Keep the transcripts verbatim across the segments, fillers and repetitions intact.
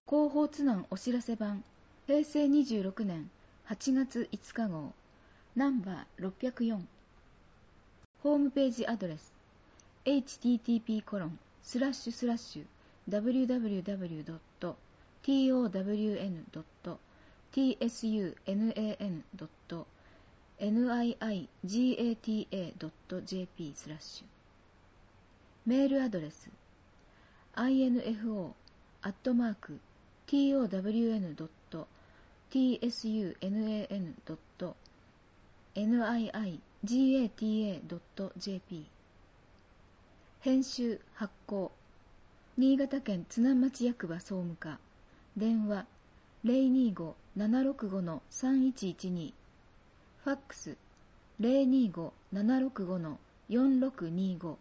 広報津南お知らせ版へいせいにじゅうろくねんはちがついつか号ナンバーろっぴゃくよん。ホームページアドレス エイチティーティーピーコロンスラッシュスラッシュダブリューダブリューダブリュードットトワダブリューエヌドットツナンドットニイガタドットジェーピースラッシュメールアドレス アイエヌエフオー アットマーク トワダブリューエヌドットツナンドットニイガタドットジェーピー 編集発行新潟県津南町役場総務課電話 ゼロにーご ななろくご さんいちいちに ファックス ゼロにーご ななろくご よんろくにご。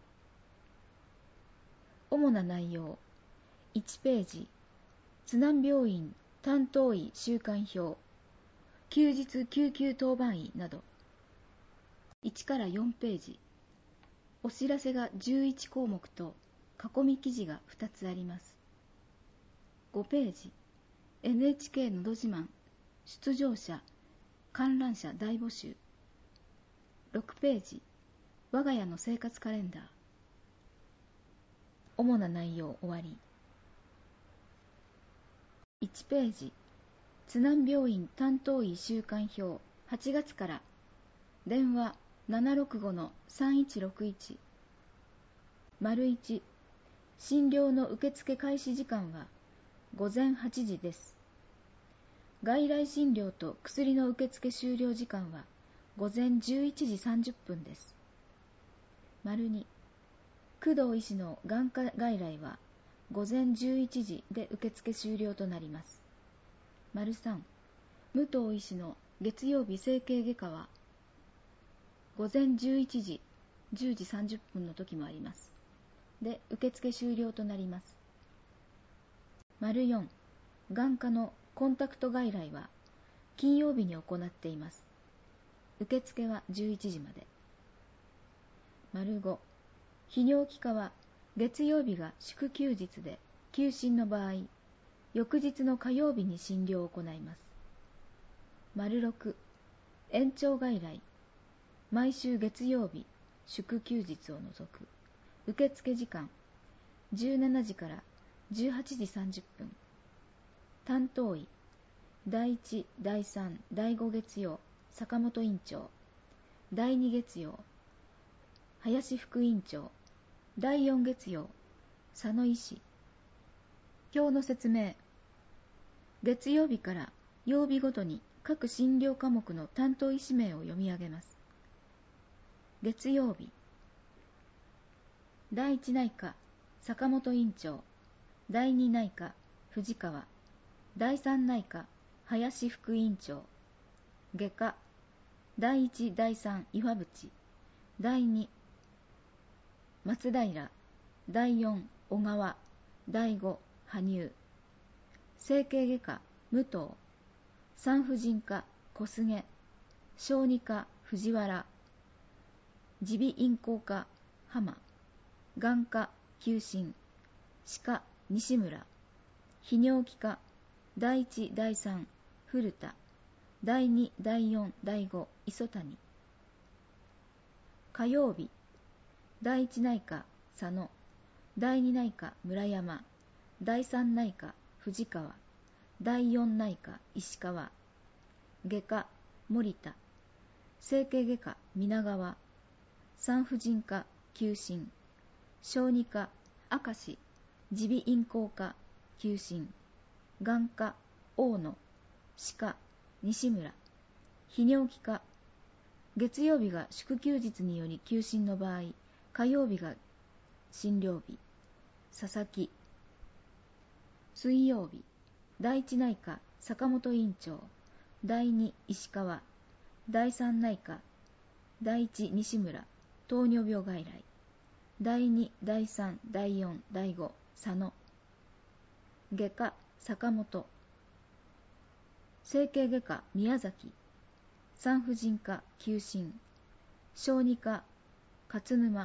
主な内容いちページ津南病院担当医週間表休日救急当番医などいちからよんページお知らせがじゅういちこうもくと囲み記事がふたつあります。ごページ エヌエイチケー のど自慢出場者観覧者大募集ろくページ我が家の生活カレンダー主な内容終わりいちページ津南病院担当医週間表はちがつから電話 ななろくご さんいちろくいち 丸いち診療の受付開始時間はごぜんはちじです。外来診療と薬の受付終了時間はごぜんじゅういちじさんじゅっぷんです。丸に工藤医師の眼科外来はごぜんじゅういちじで受付終了となります。丸さん武藤医師の月曜日整形外科はごぜんじゅういちじ、じゅうじさんじゅっぷんの時もあります。で、受付終了となります。丸よん眼科のコンタクト外来は金曜日に行っています。受付はじゅういちじまで。丸ご泌尿器科は月曜日が祝休日で休診の場合、翌日の火曜日に診療を行います。丸ろく延長外来毎週月曜日祝休日を除く受付時間じゅうしちじからじゅうはちじさんじゅっぷん担当医だいいち、だいさん、だいご月曜坂本院長だいに月曜林副院長だいよん月曜佐野医師表の説明月曜日から曜日ごとに各診療科目の担当医師名を読み上げます。月曜日だいいち内科坂本院長だいに内科藤川だいさん内科林副院長外科だいいち、だいさん岩渕だいに松平だいよん小川だいご羽生整形外科武藤産婦人科小菅小児科藤原耳鼻咽喉科浜眼科急診歯科西村泌尿器科だいいち、だいさん古田だいに、だいよん、だいご磯谷火曜日だいいち内科佐野だいに内科村山だいさん内科藤川だいよん内科石川外科森田整形外科皆川産婦人科急診小児科明石耳鼻咽喉科急診眼科大野歯科西村泌尿器科月曜日が祝休日により休診の場合火曜日が診療日佐々木水曜日だいいち内科坂本院長だいに石川だいさん内科だいいち西村糖尿病外来だいに、だいさん、だいよん、だいご佐野外科坂本整形外科宮崎産婦人科急診小児科勝沼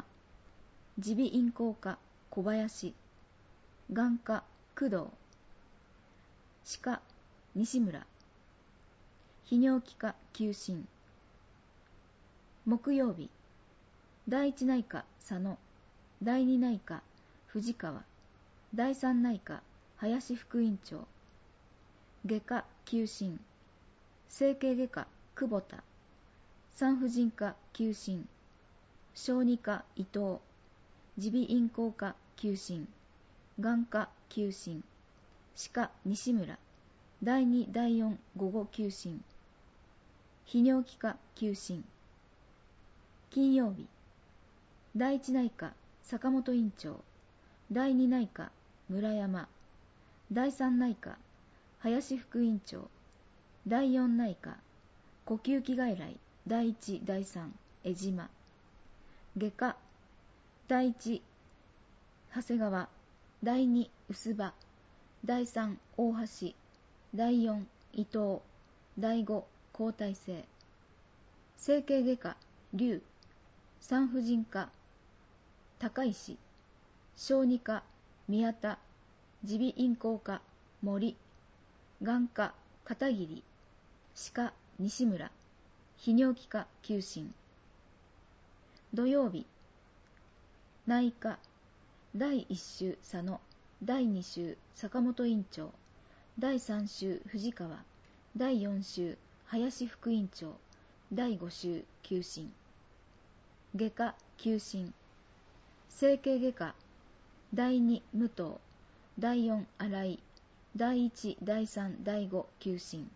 耳鼻咽喉科小林眼科工藤歯科西村、泌尿器科休診。木曜日、第一内科佐野、第二内科藤川、第三内科林副院長。外科休診。整形外科久保田、産婦人科休診。小児科伊藤、耳鼻咽喉科休診。眼科休診。歯科西村、だいにだいよん午後休診。泌尿器科休診。金曜日、第一内科坂本院長、第二内科村山、第三内科林副院長、第四内科呼吸器外来第一第三江島。外科第一長谷川、第二薄葉、第三大橋、第四伊藤、第五交代性。整形外科龍、産婦人科高石、小児科宮田、耳鼻咽喉科森、眼科片桐、歯科西村、泌尿器科休診。土曜日、内科だいいっ週佐野、だいに週坂本院長、だいさん週藤川、だいよん週林副院長、だいご週休診。外科休診。整形外科だいに武藤、だいよん新井、だいいちだいさんだいご休診。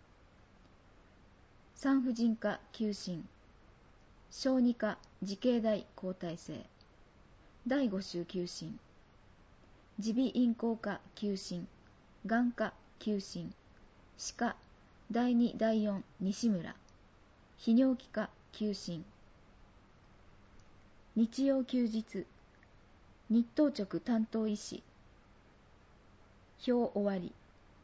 産婦人科休診。小児科慈恵大交代性、だいご週休診。耳鼻咽喉科休診。眼科休診。歯科だいにだいよん西村、泌尿器科休診。日曜休日、日当直担当医師。表終わり。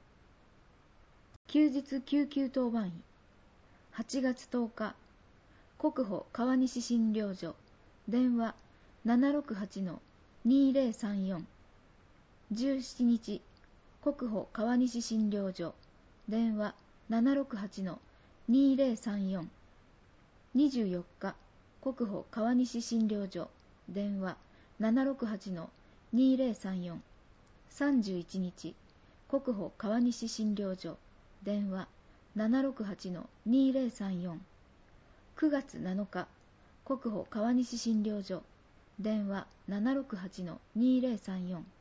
休日救急当番医。はちがつとおか、国保川西診療所、電話 ななろくはちのにぜろさんよん。じゅうしちにち、国保川西診療所、電話 ななろくはちのにぜろさんよん。にじゅうよっか、国保川西診療所、電話 ななろくはちのにぜろさんよん。さんじゅういちにち、国保川西診療所、電話 ななろくはちのにぜろさんよん。くがつなのか、国保川西診療所、電話 ななろくはちのにぜろさんよん。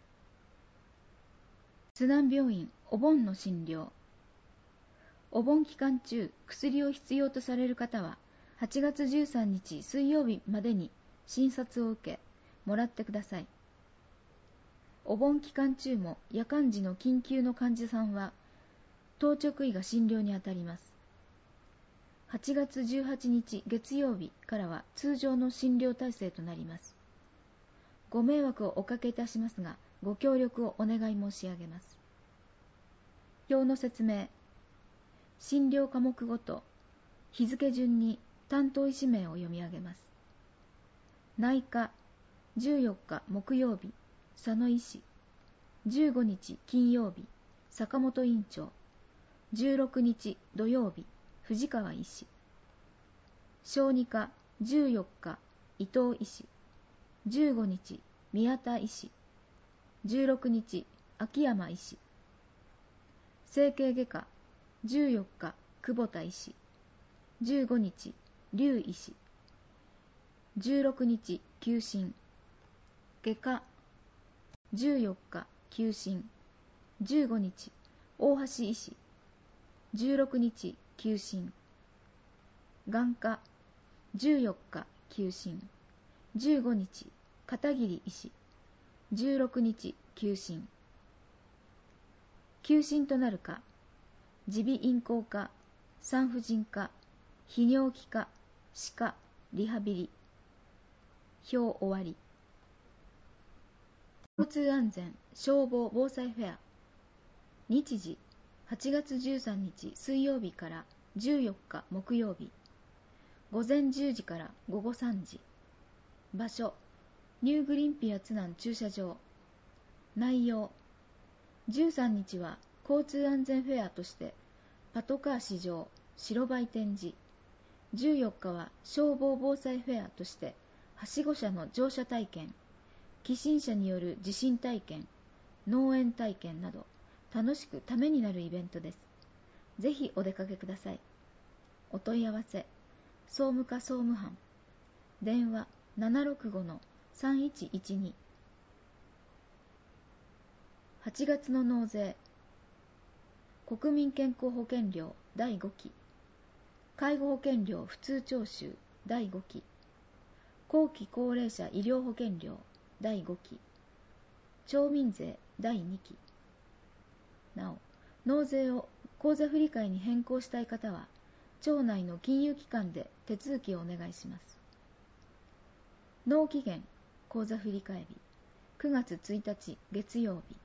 津南病院お盆の診療。お盆期間中、薬を必要とされる方は、はちがつじゅうさんにち水曜日までに診察を受け、もらってください。お盆期間中も夜間時の緊急の患者さんは、当直医が診療にあたります。はちがつじゅうはちにち月曜日からは通常の診療体制となります。ご迷惑をおかけいたしますが、ご協力をお願い申し上げます。表の説明。診療科目ごと、日付順に担当医師名を読み上げます。内科、じゅうよっか木曜日、佐野医師。じゅうごにち金曜日、坂本院長。じゅうろくにち土曜日、藤川医師。小児科、じゅうよっか伊藤医師。じゅうごにち宮田医師。じゅうろくにち秋山医師。整形外科、じゅうよっか久保田医師。じゅうごにち劉医師。じゅうろくにち休診。外科、じゅうよっか休診。じゅうごにち大橋医師。じゅうろくにち休診。眼科、じゅうよっか休診。じゅうごにち片桐医師。じゅうろくにち休診。休診となる科、耳鼻咽喉科、産婦人科、泌尿器科、歯科、リハビリ。表終わり。交通安全消防防災フェア。日時はちがつじゅうさんにち水曜日からじゅうよっか木曜日。午前じゅうじから午後さんじ。場所ニューグリンピア津南駐車場。内容じゅうさんにちは交通安全フェアとしてパトカー試乗白バイ展示、じゅうよっかは消防防災フェアとしてはしご車の乗車体験、起震車による地震体験、農園体験など楽しくためになるイベントです。ぜひお出かけください。お問い合わせ総務課総務班、電話 ななろくごのさんいちいちに。 はちがつの納税、国民健康保険料だいごき、介護保険料普通徴収だいごき、後期高齢者医療保険料だいごき、町民税だいにき。なお、納税を口座振替に変更したい方は、町内の金融機関で手続きをお願いします。納期限口座振替日くがつついたち月曜日。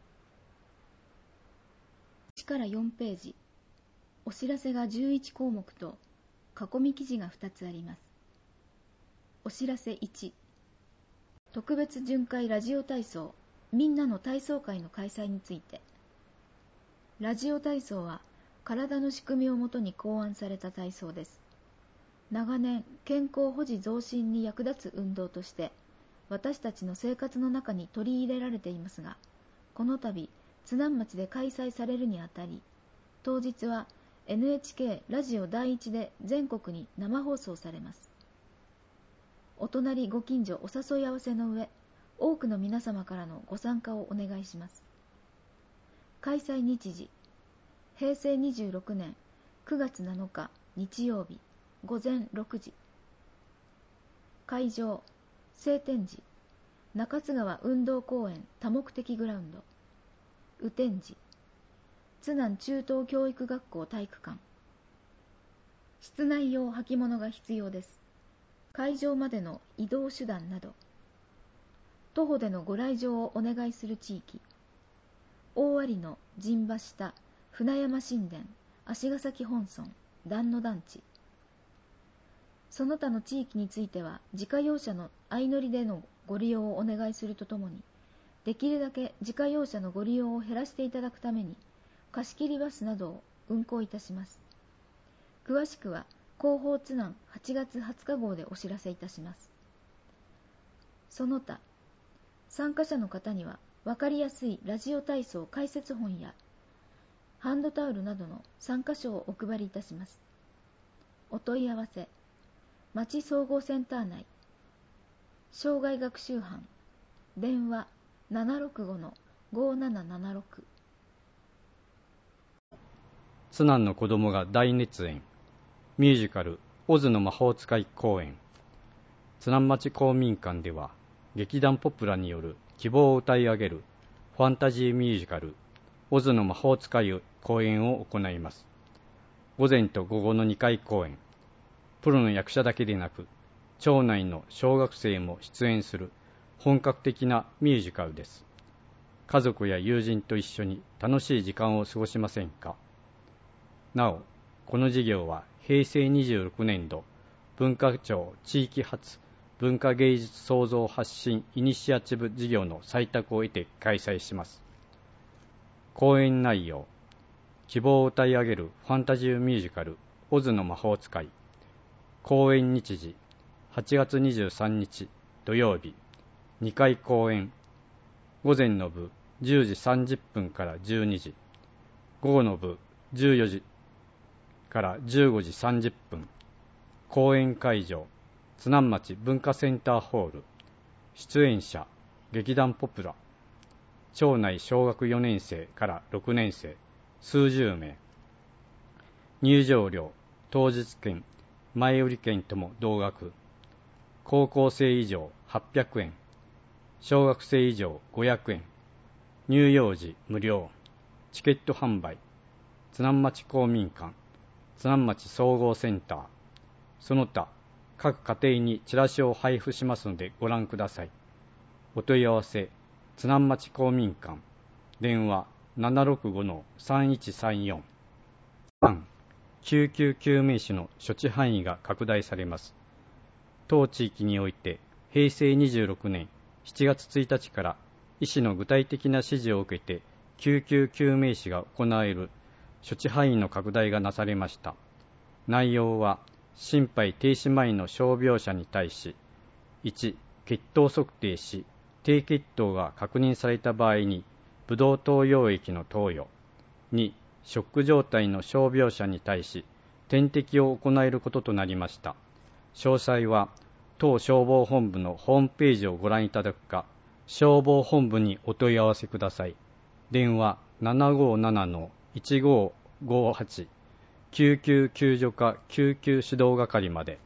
いちからよんページ、お知らせがじゅういちこうもくと囲み記事がふたつあります。お知らせいち、特別巡回ラジオ体操みんなの体操会の開催について。ラジオ体操は体の仕組みをもとに考案された体操です。長年健康保持増進に役立つ運動として私たちの生活の中に取り入れられていますが、この度津南町で開催されるにあたり、当日は エヌエイチケー ラジオだいいちで全国に生放送されます。お隣ご近所お誘い合わせの上、多くの皆様からのご参加をお願いします。開催日時、へいせいにじゅうろくねんくがつなのか日曜日ごぜんろくじ。会場、晴天寺、中津川運動公園多目的グラウンド、雨天寺、津南中等教育学校体育館。室内用履物が必要です。会場までの移動手段など、徒歩でのご来場をお願いする地域、大有の陣馬下、船山新田、足ヶ崎本村、団野団地。その他の地域については、自家用車の相乗りでのご利用をお願いするとともに、できるだけ自家用車のご利用を減らしていただくために、貸し切りバスなどを運行いたします。詳しくは、広報津南はちがつはつか号でお知らせいたします。その他、参加者の方には、わかりやすいラジオ体操解説本や、ハンドタオルなどの参加書をお配りいたします。お問い合わせ、町総合センター内、障害学習班、電話 ななろくごのごななななろく。 津南の子供が大熱演、ミュージカルオズの魔法使い公演。津南町公民館では、劇団ポプラによる希望を歌い上げるファンタジーミュージカルオズの魔法使い公演を行います。午前と午後のにかい公演。プロの役者だけでなく、町内の小学生も出演する本格的なミュージカルです。家族や友人と一緒に楽しい時間を過ごしませんか。なお、この事業はへいせいにじゅうろくねんど文化庁地域発文化芸術創造発信イニシアチブ事業の採択を得て開催します。講演内容、希望を歌い上げるファンタジーミュージカルオズの魔法使い。公演日時、はちがつにじゅうさんにち土曜日、にかい公演。午前の部じゅうじさんじゅっぷんからじゅうにじ、午後の部じゅうよじからじゅうごじさんじゅっぷん。公演会場、津南町文化センターホール。出演者、劇団ポプラ。町内小学よねんせいからろくねんせい、数十名。入場料、当日券、前売り券とも同額。高校生以上はっぴゃくえん、小学生以上ごひゃくえん。入場時無料。チケット販売、津南町公民館、津南町総合センター。その他、各家庭にチラシを配布しますのでご覧ください。お問い合わせ、津南町公民館、電話 ななろくごのさんいちさんよん。さん、救急救命士の処置範囲が拡大されます。当地域において、へいせいにじゅうろくねんしちがつついたちから医師の具体的な指示を受けて救急救命士が行える処置範囲の拡大がなされました。内容は、心肺停止前の傷病者に対し、いち、血糖測定し、低血糖が確認された場合に、ブドウ糖溶液の投与。に、ショック状態の傷病者に対し、点滴を行えることとなりました。詳細は、当消防本部のホームページをご覧いただくか、消防本部にお問い合わせください。電話 ななごーななのいちごーごーはち 救急救助課救急指導係まで。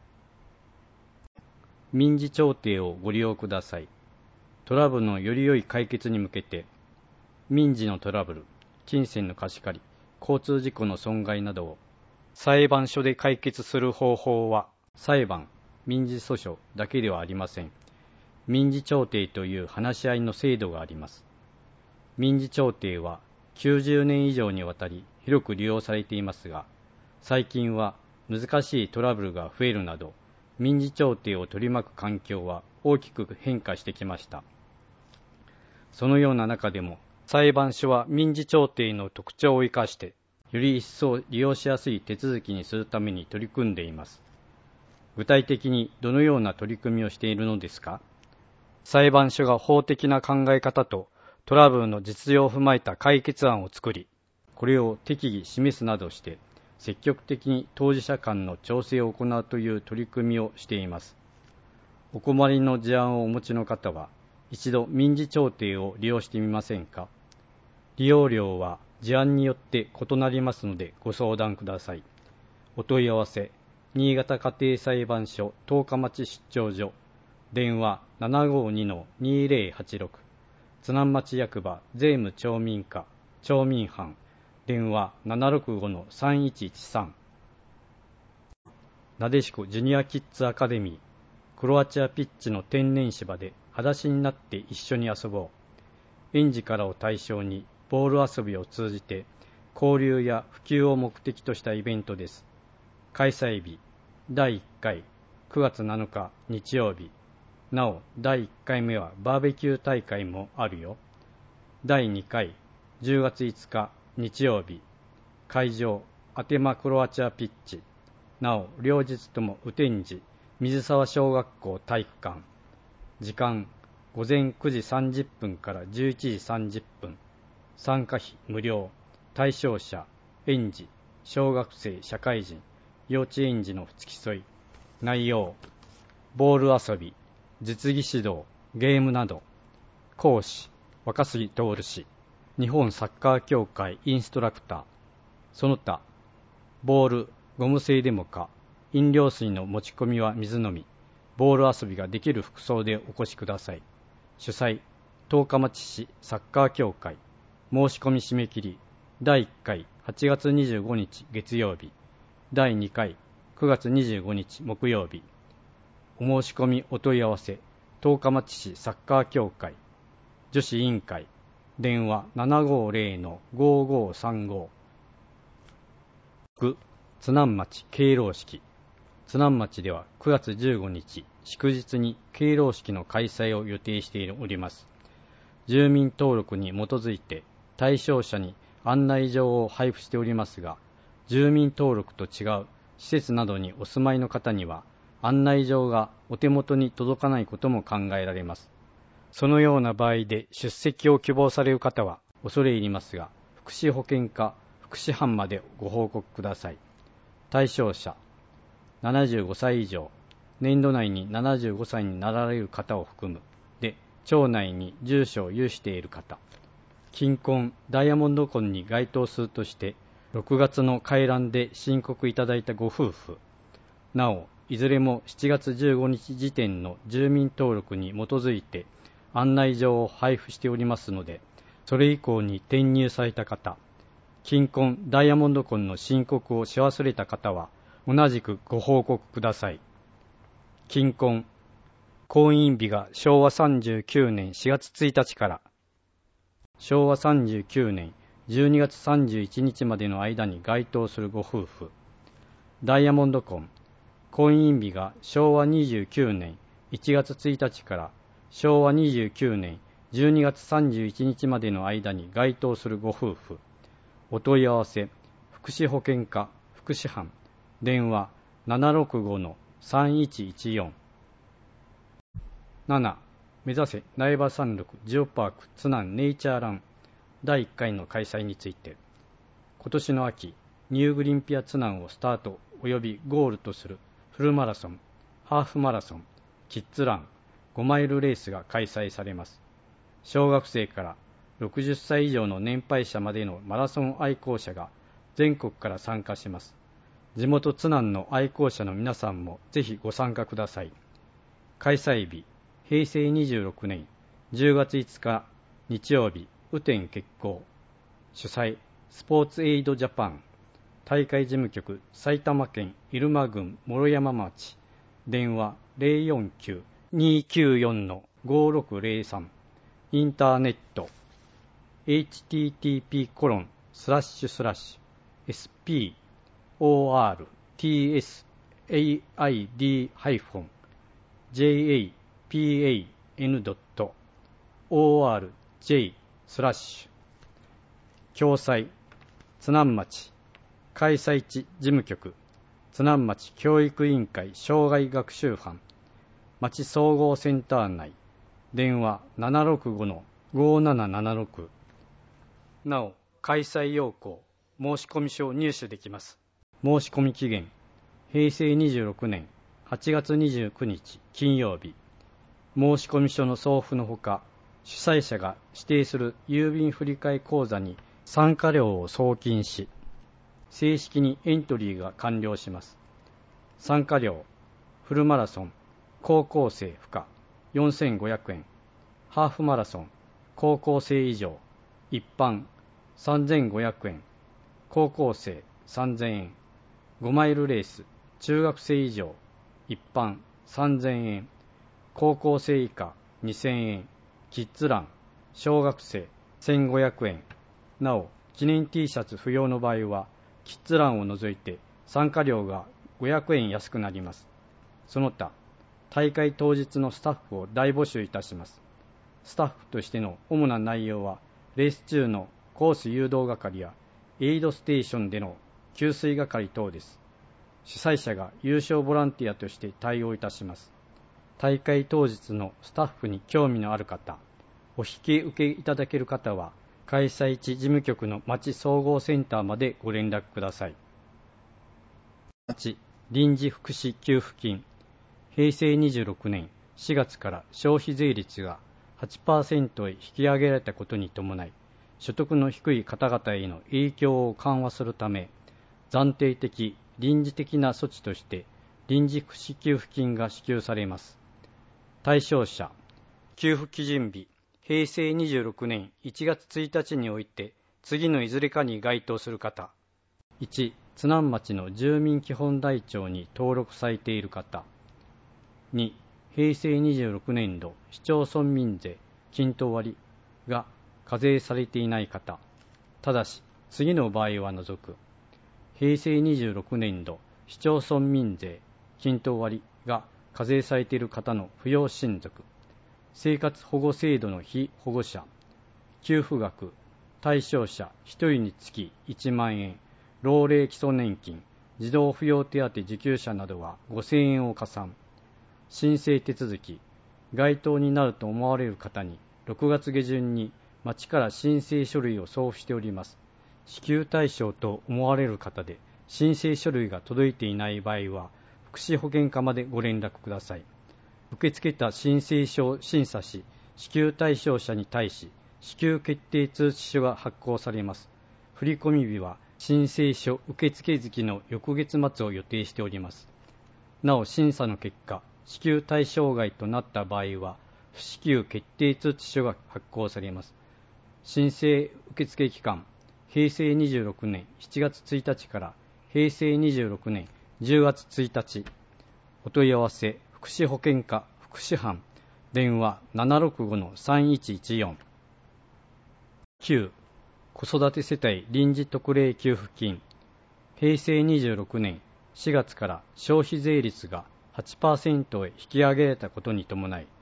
民事調停をご利用ください。トラブルのより良い解決に向けて、民事のトラブル、金銭の貸し借り、交通事故の損害などを裁判所で解決する方法は、裁判、民事訴訟だけではありません。民事調停という話し合いの制度があります。民事調停はきゅうじゅうねん以上にわたり広く利用されていますが、最近は難しいトラブルが増えるなど、民事調停を取り巻く環境は大きく変化してきました。そのような中でも、裁判所は民事調停の特徴を生かして、より一層利用しやすい手続きにするために取り組んでいます。具体的にどのような取り組みをしているのですか？裁判所が法的な考え方とトラブルの実情を踏まえた解決案を作り、これを適宜示すなどして、積極的に当事者間の調整を行うという取り組みをしています。お困りの事案をお持ちの方は、一度民事調停を利用してみませんか？利用料は事案によって異なりますのでご相談ください。お問い合わせ、新潟家庭裁判所十日町出張所、電話 ななごーにのにーぜろはちろく、津南町役場税務町民課町民班、電話 ななろくごのさんいちいちさん。なでしこジュニアキッズアカデミー、クロアチアピッチの天然芝で裸足になって一緒に遊ぼう。園児からを対象にボール遊びを通じて交流や普及を目的としたイベントです。開催日、だいいっかい、くがつなのか日曜日。なお、だいいっかいめはバーベキュー大会もあるよ。だいにかい、じゅうがついつか日曜日。会場、アテマクロアチアピッチ。なお、両日とも雨天時、水沢小学校体育館。時間、ごぜんくじさんじゅっぷんからじゅういちじさんじゅっぷん。参加費無料。対象者、園児、小学生、社会人、幼稚園児の付き添い。内容、ボール遊び、実技指導、ゲームなど。講師、若杉徹氏、日本サッカー協会インストラクター。その他、ボール、ゴム製でもか、飲料水の持ち込みは水飲み、ボール遊びができる服装でお越しください。主催、十日町市サッカー協会。申し込み締め切り、だいいっかいはちがつにじゅうごにち月曜日、だいにかいくがつにじゅうごにち木曜日。お申し込みお問い合わせ、十日町市サッカー協会女子委員会、電話 ななごーぜろのごーごーさんご。ぐ、津南町敬老式。津南町ではくがつじゅうごにち祝日に敬老式の開催を予定しております。住民登録に基づいて対象者に案内状を配布しておりますが、住民登録と違う施設などにお住まいの方には案内状がお手元に届かないことも考えられます。そのような場合で出席を希望される方は恐れ入りますが、福祉保健課福祉班までご報告ください。対象者、ななじゅうごさい以上、年度内にななじゅうごさいになられる方を含む、で、町内に住所を有している方、金婚、ダイヤモンド婚に該当するとして、ろくがつの回覧で申告いただいたご夫婦、なお、いずれもしちがつじゅうごにち時点の住民登録に基づいて案内状を配布しておりますので、それ以降に転入された方、金婚、ダイヤモンド婚の申告をし忘れた方は、同じくご報告ください。金婚、婚姻日がしょうわさんじゅうきゅうねんしがつついたちからしょうわさんじゅうきゅうねんじゅうにがつさんじゅういちにちまでの間に該当するご夫婦。ダイヤモンド婚、婚姻日がしょうわにじゅうきゅうねんいちがつついたちからしょうわにじゅうきゅうねんじゅうにがつさんじゅういちにちまでの間に該当するご夫婦。お問い合わせ、福祉保健課福祉班、電話 ななろくごのさんいちいちよん。なな. 目指せ苗場山麓ジオパーク津南ネイチャーランだいいっかいの開催について、今年の秋、ニューグリンピア津南をスタート及びゴールとするフルマラソン、ハーフマラソン、キッズラン、ごマイルレースが開催されます。小学生からろくじゅっさい以上の年配者までのマラソン愛好者が全国から参加します。地元津南の愛好者の皆さんもぜひご参加ください。開催日、へいせいにじゅうろくねんじゅうがついつか日曜日、雨天決行。主催、スポーツエイドジャパン。大会事務局、埼玉県入間郡毛呂山町。電話 ゼロよんきゅう にーきゅうよん ごろくゼロさん。インターネット エイチティーティーピーコロンスラッシュスラッシュエスピーオーアールティーエスエーアイディーハイフンジェイエーピーエーエヌドットオーアールジェイスラッシュ共催津南町開催地事務局津南町教育委員会障害学習班町総合センター内電話 ななろくごのごななななろく。なお、開催要項、申込書を入手できます。申込期限、へいせいにじゅうろくねんはちがつにじゅうくにち金曜日。申込書の送付のほか、主催者が指定する郵便振替口座に参加料を送金し、正式にエントリーが完了します。参加料、フルマラソン、高校生不可よんせんごひゃくえん、ハーフマラソン、高校生以上、一般さんぜんごひゃくえん、高校生さんぜんえん、ごマイルレース、中学生以上、一般さんぜんえん、高校生以下にせんえん、キッズラン、小学生せんごひゃくえん。なお、記念 T シャツ不要の場合は、キッズランを除いて参加料がごひゃくえん安くなります。その他、大会当日のスタッフを大募集いたします。スタッフとしての主な内容は、レース中のコース誘導係やエイドステーションでの給水係等です。主催者が優勝ボランティアとして対応いたします。大会当日のスタッフに興味のある方、お引き受けいただける方は、開催地事務局の町総合センターまでご連絡ください。はち. 臨時福祉給付金。へいせいにじゅうろくねんしがつから消費税率が はちパーセント へ引き上げられたことに伴い、所得の低い方々への影響を緩和するため、暫定的、臨時的な措置として臨時福祉給付金が支給されます。対象者、給付基準日、へいせいにじゅうろくねんいちがつついたちにおいて次のいずれかに該当する方。いち. 津南町の住民基本台帳に登録されている方。に. へいせいにじゅうろくねんど市町村民税均等割が課税されていない方。ただし、次の場合は除く。へいせいにじゅうろくねんど市町村民税均等割が課税されている方の扶養親族。生活保護制度の被保護者。給付額、対象者ひとりにつきいちまんえん、老齢基礎年金、児童扶養手当受給者などはごせんえんを加算。申請手続き、該当になると思われる方にろくがつげじゅんに町から申請書類を送付しております。支給対象と思われる方で申請書類が届いていない場合は、福祉保健課までご連絡ください。受け付けた申請書を審査し、支給対象者に対し、支給決定通知書が発行されます。振込日は申請書受付月の翌月末を予定しております。なお、審査の結果、支給対象外となった場合は、不支給決定通知書が発行されます。申請受付期間、へいせいにじゅうろくねんしちがつついたちからへいせいにじゅうろくねんじゅうがつついたち。お問い合わせ、福祉保健課福祉班、電話 ななろくごのさんいちいちよん。きゅう. 子育て世帯臨時特例給付金。へいせいにじゅうろくねんしがつから消費税率が はちパーセント へ引き上げられたことに伴い、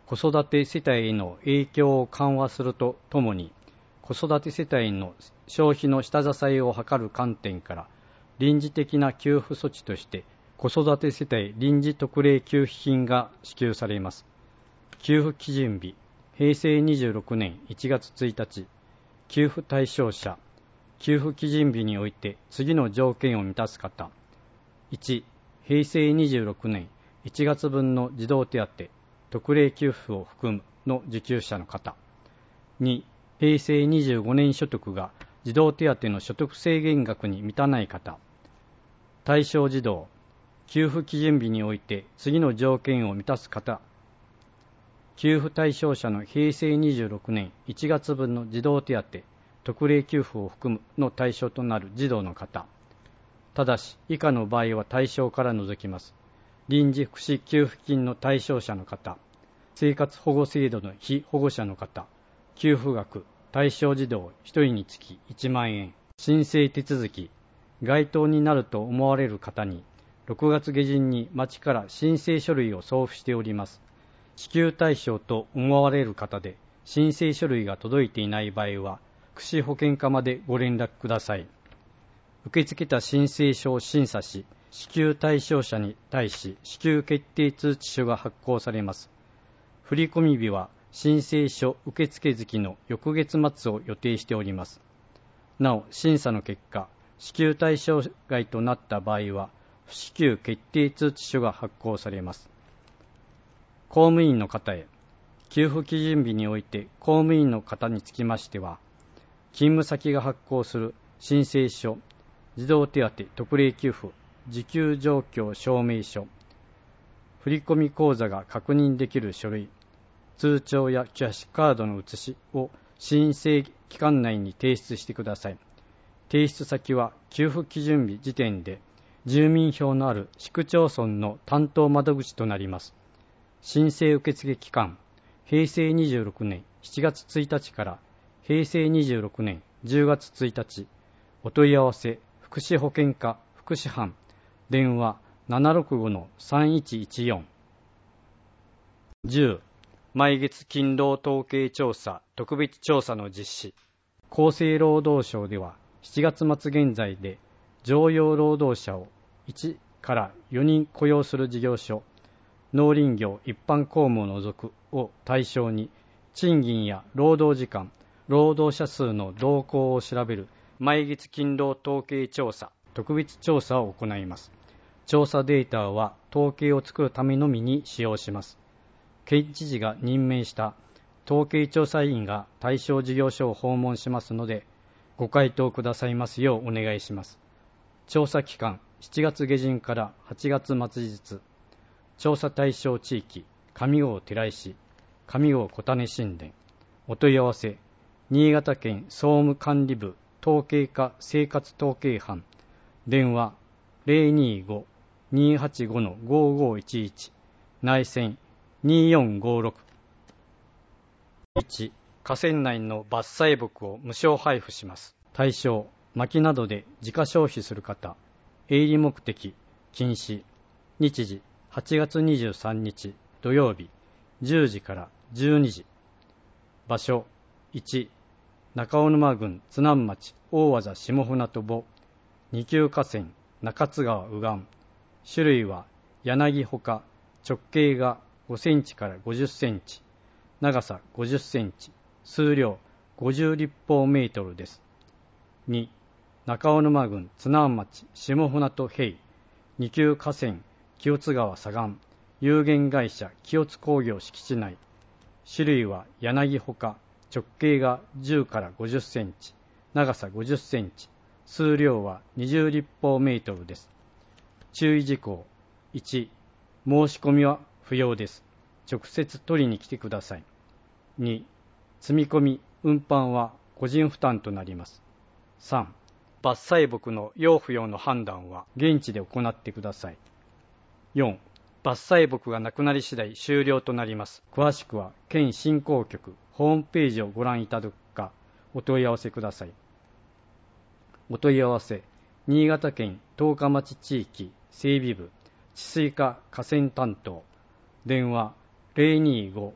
子育て世帯への影響を緩和するとともに、子育て世帯の消費の下支えを図る観点から、臨時的な給付措置として、子育て世帯臨時特例給付金が支給されます。給付基準日、へいせいにじゅうろくねんいちがつついたち、給付対象者、給付基準日において次の条件を満たす方。いち、へいせいにじゅうろくねんいちがつぶんの児童手当、特例給付を含むの受給者の方。に、へいせいにじゅうごねん所得が児童手当の所得制限額に満たない方。対象児童、給付基準日において次の条件を満たす方。給付対象者のへいせいにじゅうろくねんいちがつぶんの児童手当、特例給付を含むの対象となる児童の方。ただし、以下の場合は対象から除きます。臨時福祉給付金の対象者の方、生活保護制度の被保護者の方、給付額、対象児童ひとりにつきいちまんえん、申請手続き、該当になると思われる方に、ろくがつげじんに町から申請書類を送付しております。支給対象と思われる方で、申請書類が届いていない場合は、福祉保健課までご連絡ください。受け付けた申請書を審査し、支給対象者に対し支給決定通知書が発行されます。振込日は申請書受付月の翌月末を予定しております。なお、審査の結果、支給対象外となった場合は、不支給決定通知書が発行されます。公務員の方へ、給付基準日において公務員の方につきましては、勤務先が発行する申請書、児童手当特例給付、受給状況証明書、振込口座が確認できる書類、通帳やキャッシュカードの写しを申請期間内に提出してください。提出先は給付基準日時点で住民票のある市区町村の担当窓口となります。申請受付期間、へいせいにじゅうろくねんしちがつついたちからへいせいにじゅうろくねんじゅうがつついたち、お問い合わせ、福祉保健課福祉班、電話 ななろくごのさんいちいちよん。じゅう、毎月勤労統計調査特別調査の実施。厚生労働省ではしちがつまつ現在で常用労働者をいちからよにん雇用する事業所、農林業一般公務を除くを対象に、賃金や労働時間、労働者数の動向を調べる毎月勤労統計調査特別調査を行います。調査データは統計を作るためのみに使用します。県知事が任命した統計調査員が対象事業所を訪問しますので、ご回答くださいますようお願いします。調査期間、しちがつげじんからはちがつまつ日。調査対象地域、上郷寺石、上郷小種新田。お問い合わせ、新潟県総務管理部統計課生活統計班、電話 ゼロにーご にーはちごのごーごーいちいち、内線にーよんごーろく。いち、河川内の伐採木を無償配布します。対象、薪などで自家消費する方、営利目的禁止。日時、はちがつにじゅうさんにち土曜日、じゅうじからじゅうにじ。場所、いち、中尾沼郡津南町大字下船渡二級河川中津川右岸。種類は柳ほか、直径がごセンチからごじゅっセンチ、長さごじゅっセンチ、数量ごじゅう立方メートルです。に、中尾沼郡津南町下船渡平二級河川清津川左岸有限会社清津工業敷地内。種類は柳ほか、直径がじゅうからごじゅっセンチ、長さごじゅっセンチ、数量はにじゅう立方メートルです。注意事項。いち、申し込みは不要です。直接取りに来てください。に、積み込み、運搬は個人負担となります。さん、伐採木の要不要の判断は現地で行ってください。よん、伐採木がなくなり次第終了となります。詳しくは県振興局ホームページをご覧いただくかお問い合わせください。お問い合わせ、新潟県十日町地域整備部治水課河川担当、電話 ゼロにーご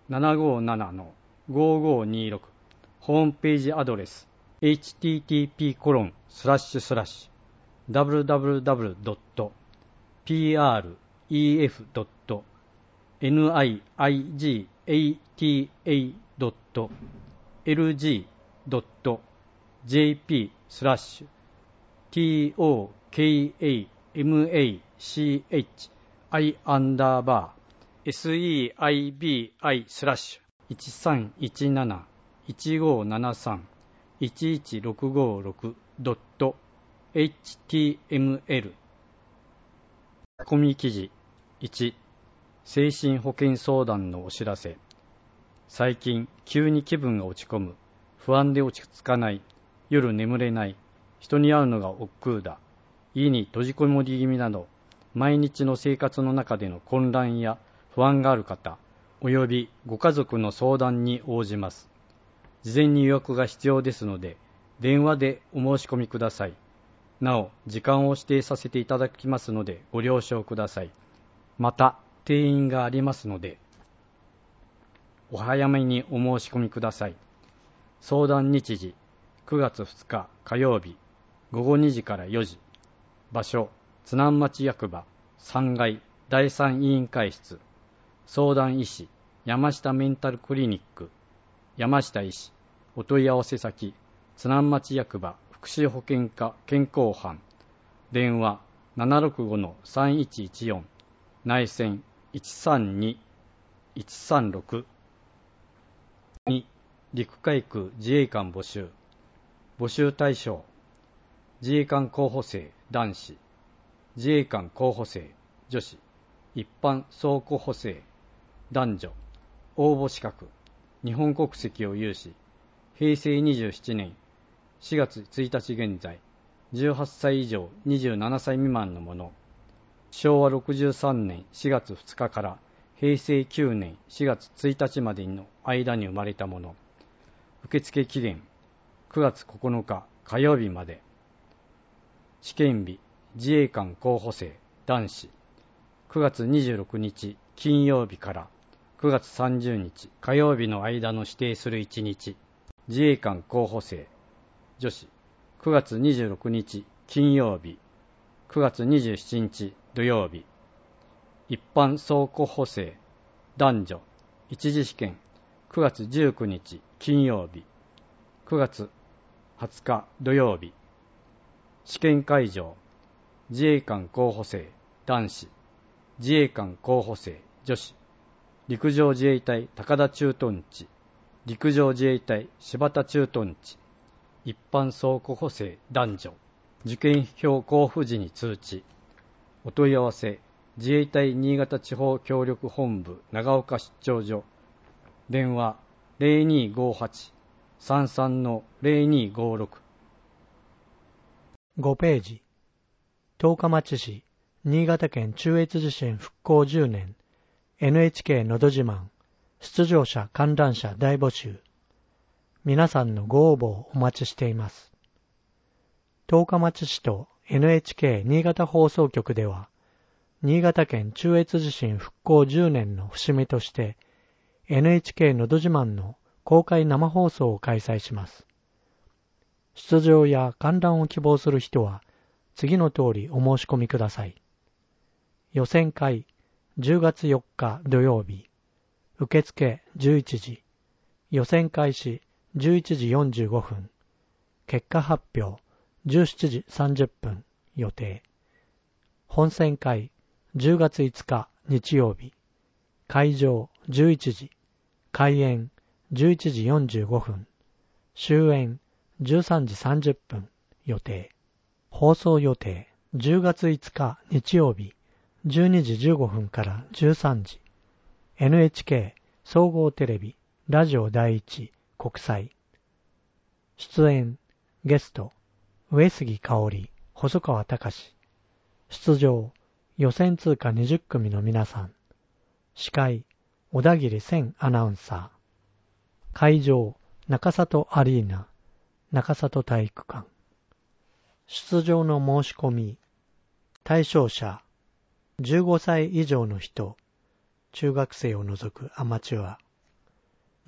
ななごななのごごにろく、ホームページアドレス エイチティーティーピーコロンスラッシュスラッシュダブリューダブリューダブリュードットピーアールイーエフドットニジャタドットエルジードットジェーピースラッシュ ティーオーケーエーエムエーシーエイチアイ アンダーバー エスイーアイビーアイ スラッシュいちさんいちなな いちごななさん いちいちろくごろくドット エイチティーエムエル 込み記事いち、精神保健相談のお知らせ。最近急に気分が落ち込む、不安で落ち着かない、夜眠れない、人に会うのが億劫だ、家に閉じこもり気味など、毎日の生活の中での混乱や不安がある方、およびご家族の相談に応じます。事前に予約が必要ですので、電話でお申し込みください。なお、時間を指定させていただきますのでご了承ください。また、定員がありますので、お早めにお申し込みください。相談日時、くがつふつか火曜日、ごごにじからよじ。場所、津南町役場さんがいだいさん委員会室。相談医師、山下メンタルクリニック。山下医師、お問い合わせ先、津南町役場福祉保健課健康班。電話 ななろくごのさんいちいちよん。内線 いちさんにいちさんろく。に、陸海空自衛官募集。募集対象、自衛官候補生男子、自衛官候補生女子、一般総候補生男女。応募資格、日本国籍を有し、へいせいにじゅうななねんしがつついたち現在、じゅうはっさい以上にじゅうななさい未満の者。しょうわろくじゅうさんねんしがつふつかからへいせいきゅうねんしがつついたちまでの間に生まれた者。受付期限くがつここのか火曜日まで。試験日、自衛官候補生男子、くがつにじゅうろくにち金曜日からくがつさんじゅうにち火曜日の間の指定するいちにち。自衛官候補生女子、くがつにじゅうろくにち金曜日、くがつにじゅうしちにち土曜日。一般総候補生男女、一次試験くがつじゅうくにち金曜日、くがつはつか土曜日。試験会場、自衛官候補生男子、自衛官候補生女子、陸上自衛隊高田駐屯地、陸上自衛隊柴田駐屯地。一般総候補生男女。受験票交付時に通知。お問い合わせ、自衛隊新潟地方協力本部長岡出張所。電話 ゼロにーごーはち さんさんのゼロにーごーろく。 ごページ。十日町市新潟県中越地震復興じゅうねん エヌエイチケー のど自慢出場者観覧者大募集。皆さんのご応募をお待ちしています。十日町市と エヌエイチケー 新潟放送局では、新潟県中越地震復興じゅうねんの節目として、エヌエイチケー のど自慢の公開生放送を開催します。出場や観覧を希望する人は、次の通りお申し込みください。予選会、じゅうがつよっか土曜日、受付じゅういちじ、予選開始じゅういちじよんじゅうごふん、結果発表じゅうしちじさんじゅっぷん予定。本選会じゅうがついつか日曜日、会場じゅういちじ、開演じゅういちじよんじゅうごふん、終演じゅうさんじさんじゅっぷん予定。放送予定じゅうがついつか日曜日、じゅうにじじゅうごふんからじゅうさんじ、エヌエイチケー 総合テレビラジオ第一国際。出演ゲスト上杉香織、細川隆。出場予選通過にじゅっくみの皆さん。司会小田切千アナウンサー。会場中里アリーナ中里体育館。出場の申し込み。対象者じゅうごさい以上の人、中学生を除くアマチュア。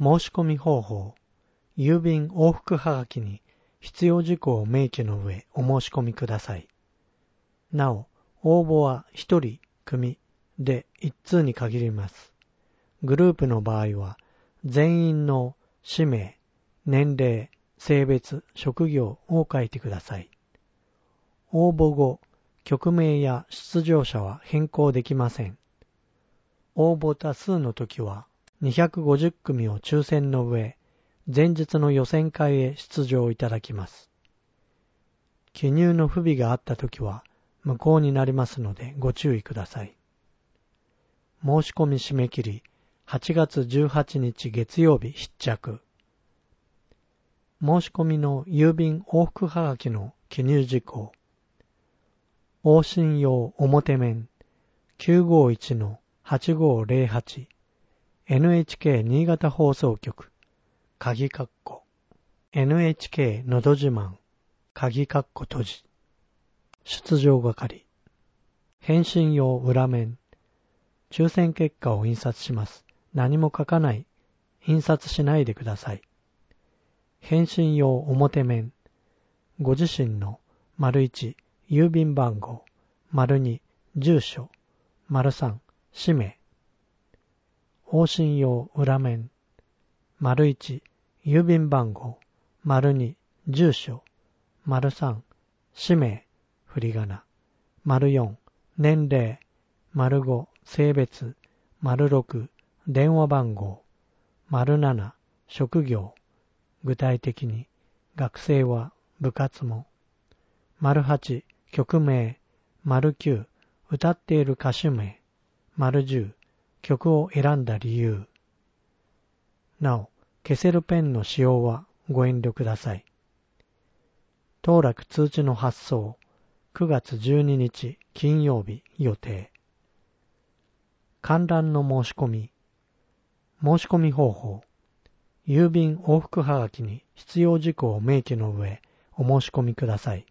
申し込み方法、郵便往復はがきに必要事項を明記の上お申し込みください。なお、応募はひとり、組で一通に限ります。グループの場合は、全員の氏名、年齢、性別、職業を書いてください。応募後、局名や出場者は変更できません。応募多数の時は、にひゃくごじゅっくみを抽選の上、前日の予選会へ出場いただきます。記入の不備があったときは無効になりますのでご注意ください。申し込み締め切りはちがつじゅうはちにち月曜日必着。申し込みの郵便往復はがきの記入事項。往診用表面 きゅうごいちのはちごぜろはち エヌエイチケー 新潟放送局鍵括弧 エヌエイチケー のど自慢鍵括弧閉じ出場係返信用裏面抽選結果を印刷します。何も書かない。印刷しないでください。返信用表面ご自身の丸いち郵便番号丸に住所丸さん氏名往診用裏面丸いち郵便番号丸に住所丸さん氏名振り仮名丸よん年齢丸ご性別丸ろく電話番号丸なな職業具体的に学生は部活も丸はち曲名丸きゅう歌っている歌手名丸じゅう曲を選んだ理由。なお、消せるペンの使用はご遠慮ください。当落通知の発送くがつじゅうににち金曜日予定。観覧の申し込み申し込み方法郵便往復はがきに必要事項を明記の上お申し込みください。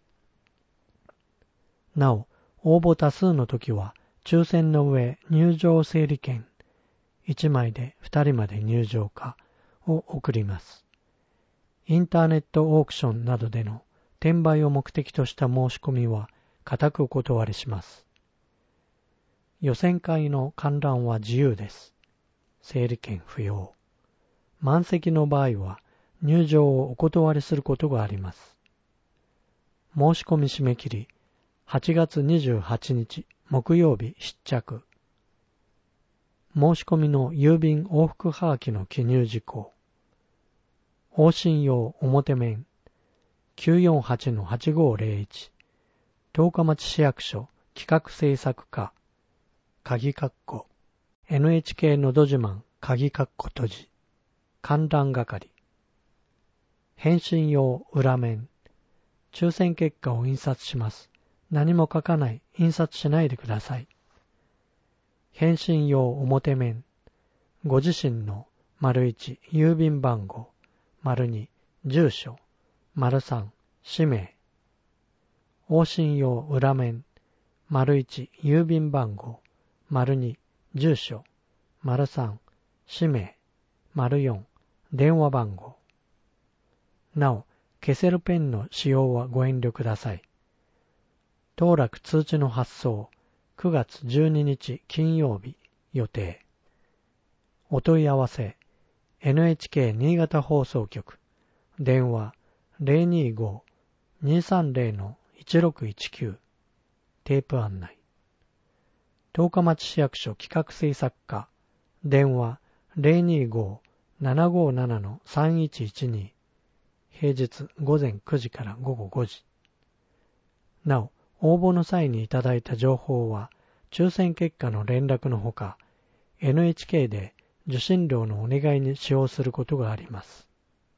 なお、応募多数の時は抽選の上入場整理券いちまいでふたりまで入場可を送ります。インターネットオークションなどでの転売を目的とした申し込みは固くお断りします。予選会の観覧は自由です。整理券不要。満席の場合は入場をお断りすることがあります。申し込み締め切りはちがつにじゅうはちにち木曜日必着。申し込みの郵便往復はがきの記入事項。往診用表面 きゅうよんはちのはちごぜろいち 十日町市役所企画制作課鍵括弧 エヌエイチケー のど自慢鍵括弧閉じ観覧係返信用裏面抽選結果を印刷します。何も書かない。印刷しないでください。返信用表面ご自身の丸いち郵便番号丸に住所丸さん氏名往診用裏面丸いち郵便番号丸に住所丸さん氏名丸よん電話番号。なお、消せるペンの使用はご遠慮ください。当落通知の発送くがつじゅうににち金曜日予定。お問い合わせ エヌエイチケー 新潟放送局電話 ゼロにーごーにーさんぜろのいちろくいちきゅうテープ案内。十日町市役所企画制作課電話 ゼロにーごーななごーななのさんいちいちに 平日午前くじから午後ごじ。なお、応募の際にいただいた情報は抽選結果の連絡のほか エヌエイチケー で受信料のお願いに使用することがあります。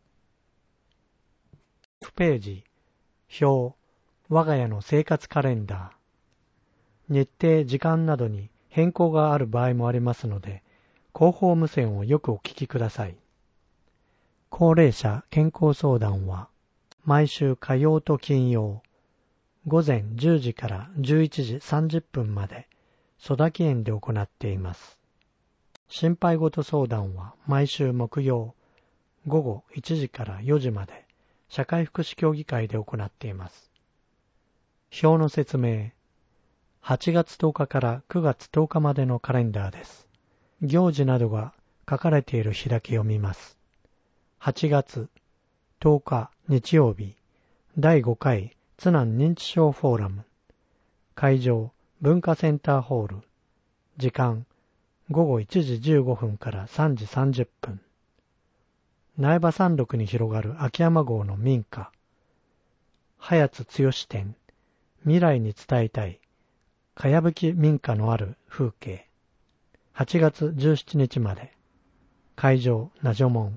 ページ表我が家の生活カレンダー日程時間などに変更がある場合もありますので広報無線をよくお聞きください。高齢者健康相談は毎週火曜と金曜午前じゅうじからじゅういちじさんじゅっぷんまで曽田園で行っています。心配事相談は毎週木曜ごごいちじからよじまで社会福祉協議会で行っています。表の説明。はちがつとおかからくがつとおかまでのカレンダーです。行事などが書かれている日だけ読みます。はちがつとおか日曜日、だいごかい津南認知症フォーラム。会場、文化センターホール。時間、ごごいちじじゅうごふんからさんじさんじゅっぷん。苗場山麓に広がる秋山郷の民家。早津剛展、未来に伝えたい、かやぶき民家のある風景。はちがつじゅうしちにちまで。会場、ナジョモン。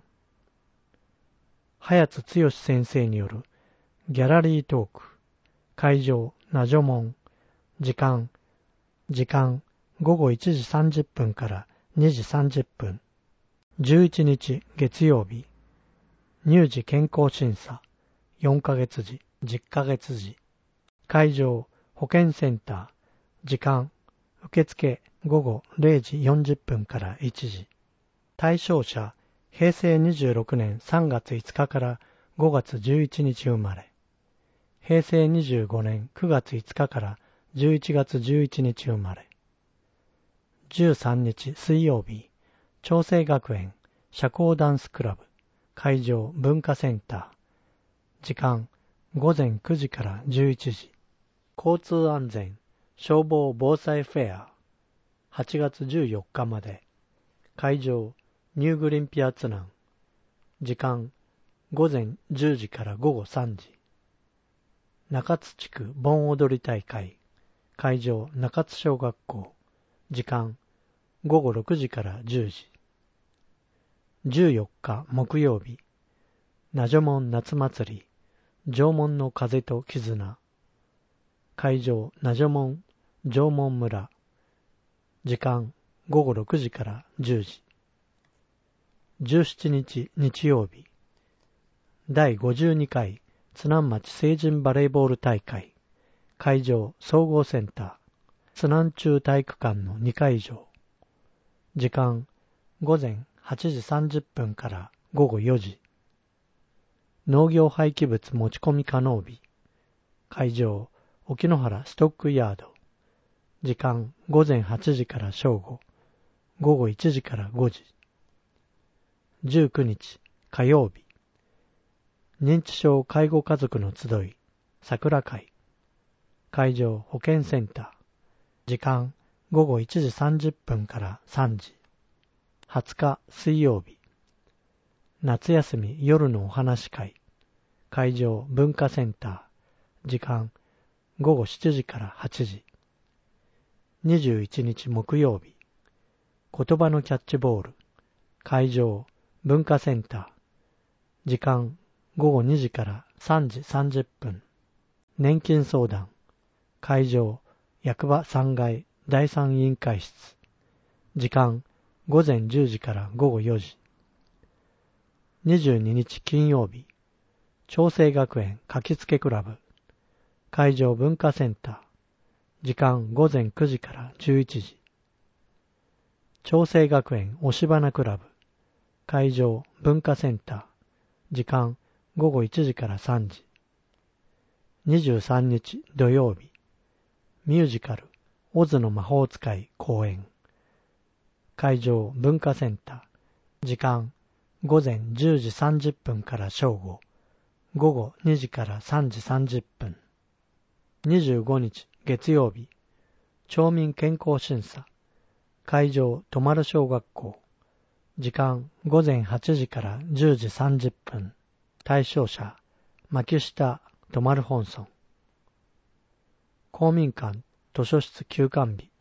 早津剛先生によるギャラリートーク。会場、ナジョモン。時間、時間、ごごいちじさんじゅっぷんからにじさんじゅっぷん。じゅういちにち月曜日。乳児健康審査。よんかげつじ、じゅっかげつじ。会場、保健センター。時間、受付ごごれいじよんじゅっぷんからいちじ。対象者、へいせいにじゅうろくねんさんがついつかからごがつじゅういちにち生まれ。へいせいにじゅうごねんくがついつかからじゅういちがつじゅういちにち生まれ。じゅうさんにち水曜日、長生学園社交ダンスクラブ。会場、文化センター。時間、ごぜんくじからじゅういちじ。交通安全消防防災フェア。はちがつじゅうよっかまで。会場、ニューグリンピア津南。時間、ごぜんじゅうじからごごさんじ。中津地区盆踊り大会。会場、中津小学校。時間、ごごろくじからじゅうじ。じゅうよっか木曜日、ナジョモン夏祭り、縄文の風と絆。会場、ナジョモン縄文村。時間、ごごろくじからじゅうじ。じゅうしちにち日曜日、だいごじゅうにかい津南町成人バレーボール大会。会場、総合センター。津南中体育館のにかいじょう。時間、ごぜんはちじさんじゅっぷんからごごよじ。農業廃棄物持ち込み可能日。会場、沖ノ原ストックヤード。時間、ごぜんはちじから正午。ごごいちじからごじ。じゅうくにち火曜日、認知症介護家族の集い桜会。会場、保健センター。時間、ごごいちじさんじゅっぷんからさんじ。はつか水曜日、夏休み夜のお話会。会場、文化センター。時間、ごごしちじからはちじ。にじゅういちにち木曜日、言葉のキャッチボール。会場、文化センター。時間、ごごにじからさんじさんじゅっぷん。年金相談。会場、役場さんがいだいさん委員会室。時間、ごぜんじゅうじからごごよじ。にじゅうににち金曜日、長生学園書きつけクラブ。会場、文化センター。時間、ごぜんくじからじゅういちじ。長生学園押し花クラブ。会場、文化センター。時間、ごごいちじからさんじ。にじゅうさんにち土曜日、ミュージカル、オズの魔法使い公演。会場、文化センター。時間、ごぜんじゅうじさんじゅっぷんから正午。ごごにじからさんじさんじゅっぷん。にじゅうごにち月曜日、町民健康審査。会場、泊まる小学校。時間、ごぜんはちじからじゅうじさんじゅっぷん。対象者、牧下泊まる本村。公民館図書室休館日。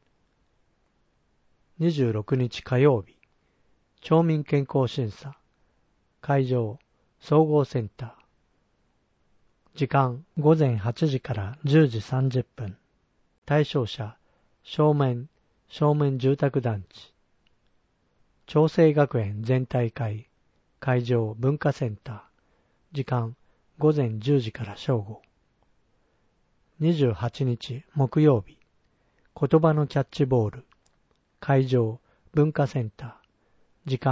にじゅうろくにち火曜日、町民健康審査。会場、総合センター。時間、ごぜんはちじからじゅうじさんじゅっぷん。対象者、正面、正面住宅団地。長生学園全体会。会場、文化センター。時間、ごぜんじゅうじから正午。にじゅうはちにち木曜日、言葉のキャッチボール。会場、文化センター。時間、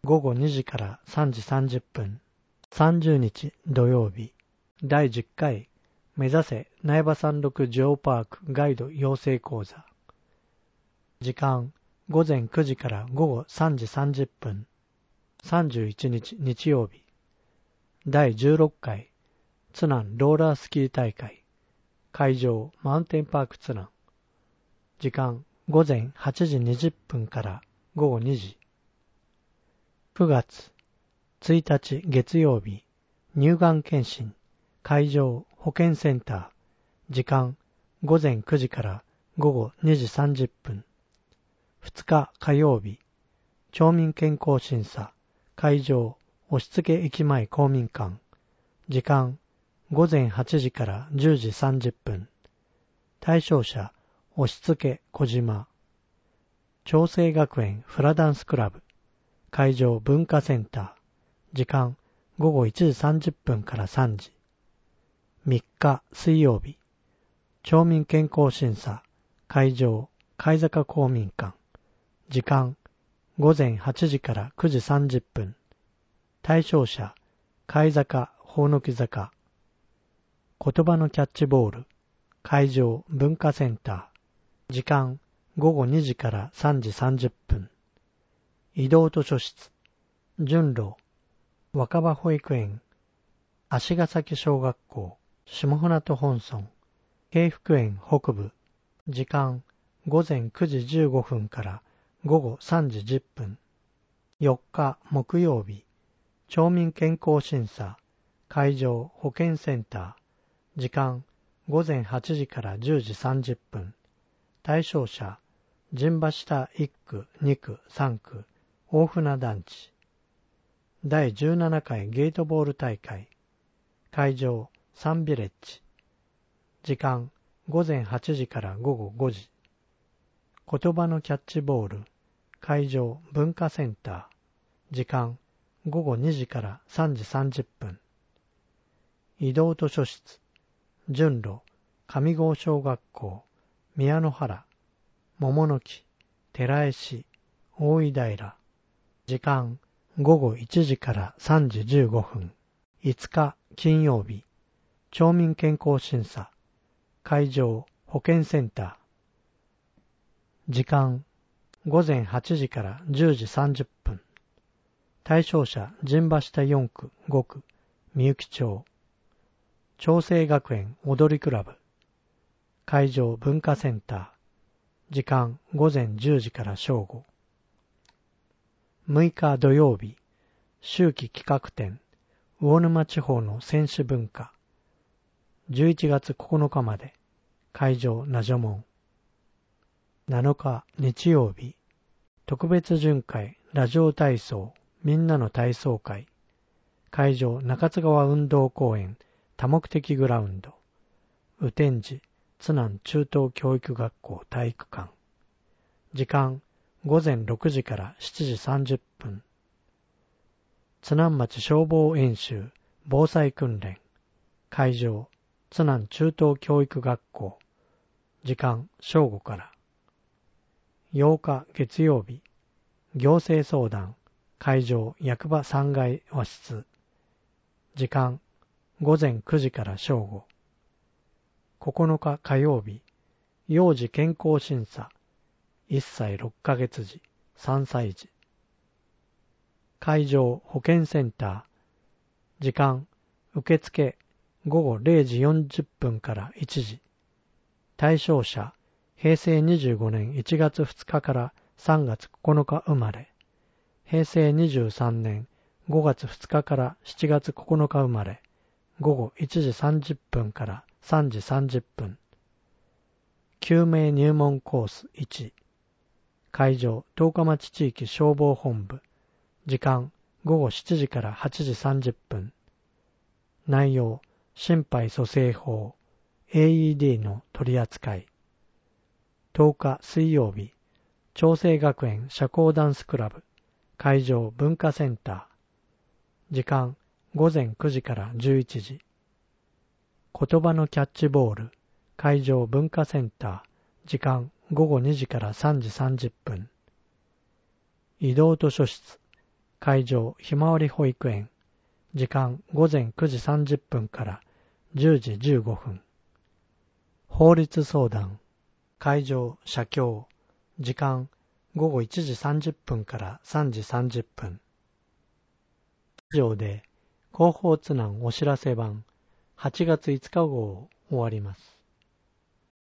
ごごにじからさんじさんじゅっぷん。さんじゅうにち土曜日、だいじゅっかい目指せ苗場山麓ジオパークガイド養成講座。時間ごぜんくじからごごさんじさんじゅっぷん。さんじゅういちにち日曜日、だいじゅうろっかい津南ローラースキー大会。会場マウンテンパーク津南。時間ごぜんはちじにじゅっぷんからごごにじ。くがつついたち月曜日、乳がん検診。会場保健センター。時間ごぜんくじからごごにじさんじゅっぷん。ふつか火曜日、町民健康審査。会場押付駅前公民館。時間ごぜんはちじからじゅうじさんじゅっぷん。対象者押付小島。長生学園フラダンスクラブ。会場文化センター。時間ごごいちじさんじゅっぷんからさんじ。みっか水曜日、町民健康審査。会場貝坂公民館。時間ごぜんはちじからくじさんじゅっぷん。対象者貝坂ほおのき坂。言葉のキャッチボール。会場文化センター。時間ごごにじからさんじさんじゅっぷん。移動図書室。順路若葉保育園、足ヶ崎小学校、下船渡本村、慶福園北部。時間ごぜんくじじゅうごふんからごごさんじじゅっぷん。よっか木曜日、町民健康審査。会場保健センター。時間ごぜんはちじからじゅうじさんじゅっぷん。対象者陣馬下いっく、にく、さんく、大船団地。だいじゅうななかいゲートボール大会。会場サンビレッジ。時間ごぜんはちじからごごごじ。言葉のキャッチボール。会場文化センター。時間ごごにじからさんじさんじゅっぷん。移動図書室。順路上郷小学校、宮野原、桃の木、寺江市、大井平。時間ごごいちじからさんじじゅうごふん。いつか金曜日、町民健康審査。会場保健センター。時間ごぜんはちじからじゅうじさんじゅっぷん。対象者陣馬下よんく、ごく、みゆき町。長生学園踊りクラブ。会場文化センター。時間ごぜんじゅうじから正午。むいか土曜日、秋季企画展、魚沼地方の選手文化。じゅういちがつここのかまで。会場ナジョモン。なのか日曜日、特別巡回ラジオ体操みんなの体操会。会場中津川運動公園多目的グラウンド。雨天時津南中等教育学校体育館。時間ごぜんろくじからしちじさんじゅっぷん。津南町消防演習防災訓練。会場津南中等教育学校。時間正午から。ようか月曜日、行政相談。会場役場さんがい和室。時間ごぜんくじから正午。ここのか火曜日、幼児健康審査。いっさいろっかげつじ、さんさいじ。会場保健センター。時間受付ごごれいじよんじゅっぷんからいちじ。対象者へいせいにじゅうごねんいちがつふつかからさんがつここのか生まれ、へいせいにじゅうさんねんごがつふつかからしちがつここのか生まれ、ごごいちじさんじゅっぷんからさんじさんじゅっぷん。救命入門コースいち。会場十日町地域消防本部。時間ごごしちじからはちじさんじゅっぷん。内容心肺蘇生法 エーイーディー の取り扱い。とおか水曜日、長生学園社交ダンスクラブ。会場文化センター。時間ごぜんくじからじゅういちじ。言葉のキャッチボール。会場文化センター。時間ごごにじからさんじさんじゅっぷん。移動図書室。 会場ひまわり保育園、時間ごぜんくじさんじゅっぷんからじゅうじじゅうごふん。法律相談、会場社協、時間ごごいちじさんじゅっぷんからさんじさんじゅっぷん。以上で広報津南お知らせ版はちがついつか号を終わります。